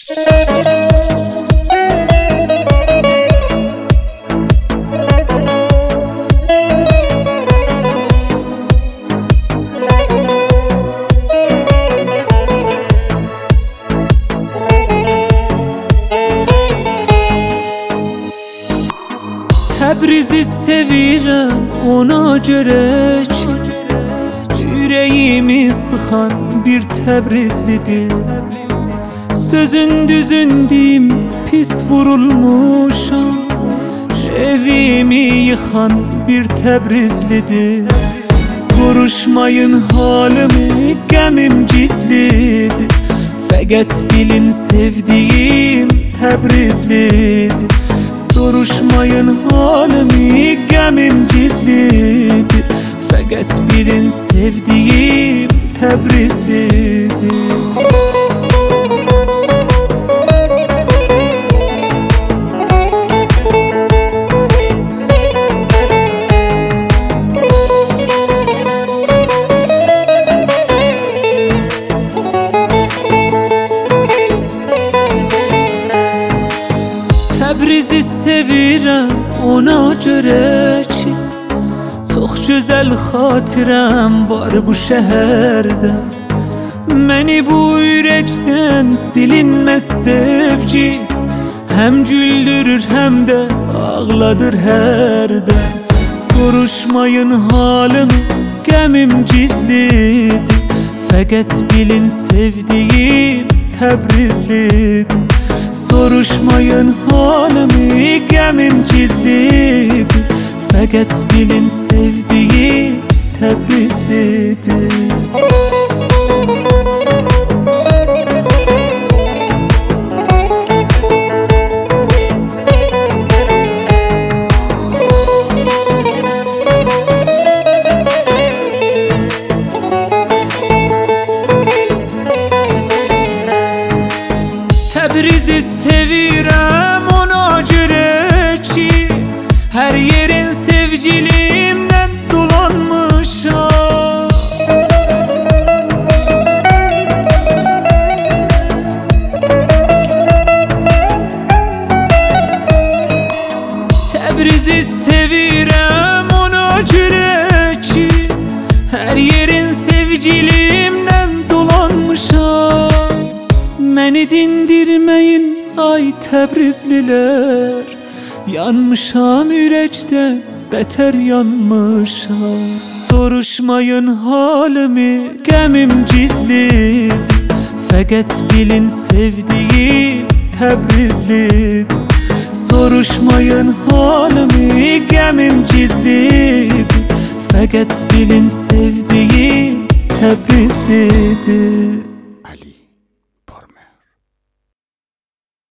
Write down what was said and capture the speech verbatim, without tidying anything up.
Təbrizi sevirəm ona görə ki, ürəyimi sıxan bir Təbrizlidir. Sözün düzün deyim pis vurulmuşam, evimi yıxan bir Təbrizlidir. Soruşmayın halimi, qəmim gizlidir. Fəqət bilin sevdiyim Təbrizlidir. Soruşmayın halimi, qəmim gizlidir. Fəqət bilin sevdiyim Təbrizlidir. Təbrizi sevirəm ona görə ki, çox gözəl xatirəm var bu şəhərdə. Məni bu ürəkdən silinməz sevgi, həm güldürür həm də ağladır hərdən. Soruşmayın halımı, qəmim gizlidir. Fəqət bilin sevdiyim Təbrizlidir. Soruşmayın halimi, qəmim gizlidir. Fəqət bilin sevdiyim Təbrizlidir. Təbrizi sevirəm ona görə ki, hər yerin sevgilimdən dolanmışam. Təbrizi sevirəm ona görə ki, hər yerin sevgilimdən dolanmışam. Məni dindirməyin ay Təbrizlilər, yanmışam ürəkdən bətər yanmışam. Soruşmayın halimi, qəmim gizlidir. Fəqət bilin sevdiyim Təbrizlidir. Soruşmayın halimi, qəmim gizlidir. Fəqət bilin sevdiyim Təbrizlidir.